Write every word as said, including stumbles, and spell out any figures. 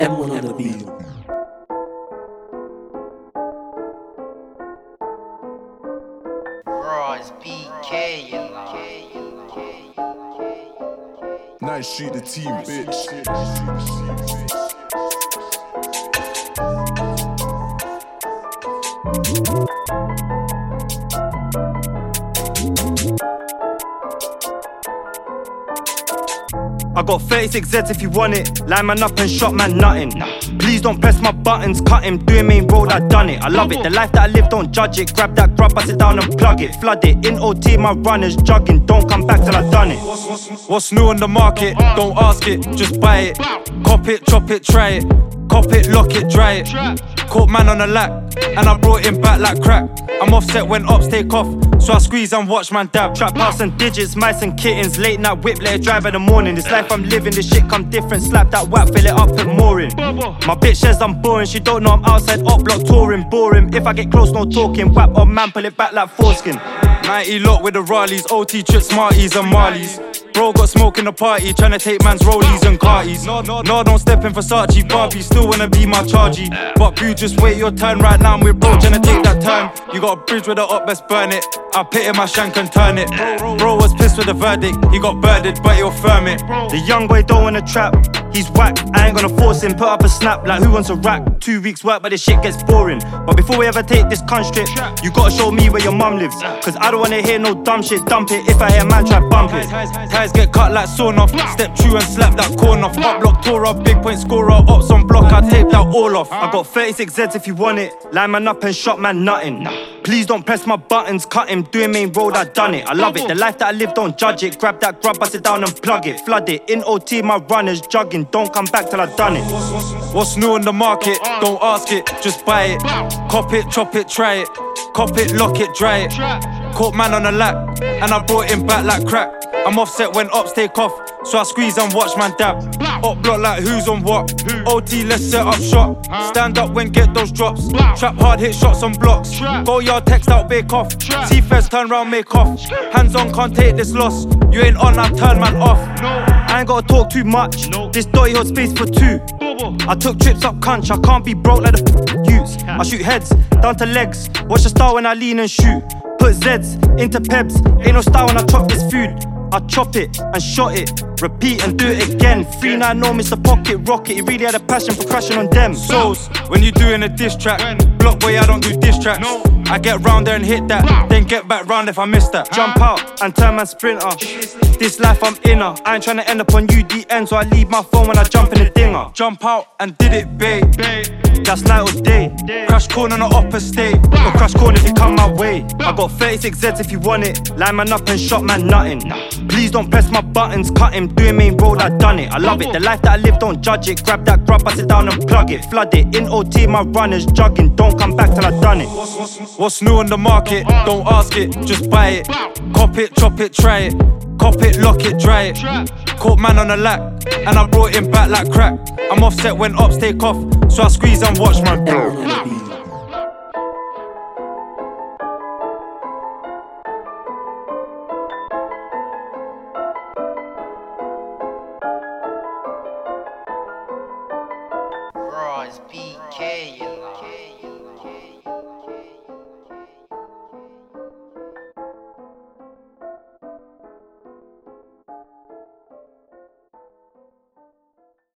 M one on the beat. Roy's B K, you know. Nice street the team, bitch. I got thirty-six Zeds if you want it. Line man up and shot man nothing. Please don't press my buttons, cut him, doing main road, I done it. I love it, the life that I live, don't judge it. Grab that grub, bust it down and plug it. Flood it, in O T my runners jogging. Don't come back till I done it. What's new on the market? Don't ask it, just buy it. Cop it, chop it, try it. Cop it, lock it, dry it. Caught man on the lap, and I brought him back like crack. I'm offset when ops take off, so I squeeze and watch man dab. Trap house and digits, mice and kittens. Late night whip, let it drive in the morning. This life I'm living, this shit come different. Slap that whack, fill it up and more in. My bitch says I'm boring, she don't know I'm outside up block touring. Boring, if I get close, no talking. Whap on man, pull it back like foreskin. ninety lot with the Raleighs, O T trips, Smarties and Marleys. Bro got smoke in the party, tryna take man's rollies and carties. No, no, no, don't step in Versace, Barbie, still wanna be my chargy. But boo, just wait your turn right now, I'm with bro, tryna take that time. You got a bridge with the up, best burn it. I pit in my shank and turn it. Bro was pissed with the verdict, he got birded, but he'll firm it. The young boy don't wanna trap, he's whack, I ain't gonna force him. Put up a snap like who wants a rack. Two weeks work, but this shit gets boring. But before we ever take this cunt trip, you gotta show me where your mum lives. Cause I don't wanna hear no dumb shit, dump it. If I hear man try bump it. Ties get cut like sawn off. Step true and slap that corn off. Up block, tore off, big point scorer. Ops on block, I tape that all off. I got thirty-six Zeds if you want it. Line man up and shot man nothing. Please don't press my buttons, cut him, doing main road, I done it. I love it, the life that I live, don't judge it. Grab that grub, bust it down and plug it. Flood it, in O T my runners jogging. Don't come back till I done it. What's new on the market? Don't ask it, just buy it. Cop it, chop it, try it. Cop it, lock it, dry it. Caught man on the lap, and I brought him back like crack. I'm offset when ops take off, so I squeeze and watch man dab. Up block like who's on what? O T, let's set up shop. Stand up when get those drops. Trap hard, hit shots on blocks. Go yard, text out, bake off. See first, turn round, make off. Hands on, can't take this loss. You ain't on, I turn man off. I ain't gotta talk too much. This dirty hot space for two. I took trips up country, I can't be broke like the youths. I shoot heads, down to legs. Watch the style when I lean and shoot. Put Zeds into Pebs. Ain't no style when I chop this food. I chop it and shot it, repeat and do it again. three nine no Mister Pocket Rocket, he really had a passion for crashing on them. Souls, when you doing a diss track, block boy, I don't do diss tracks. I get round there and hit that, then get back round if I miss that. Jump out and turn man sprinter. This life I'm inner. I ain't tryna end up on U D N, so I leave my phone when I jump in the dinger. Jump out and did it, babe. That's night or day. Crash corn on the upper state, or crash corn if you come my way. I got thirty-six Zeds if you want it. Line man up and shot man nothing. Please don't press my buttons, cut him, doing main road, I done it. I love it, the life that I live, don't judge it. Grab that grub, bust it down and plug it. Flood it, in O T my runners jogging. Don't come back till I done it. What's new on the market? Don't ask it, just buy it. Cop it, chop it, try it. Cop it, lock it, dry it. Caught man on the lap, and I brought him back like crack. I'm offset when ops take off, so I squeeze and watch man. Roy's B K, you know.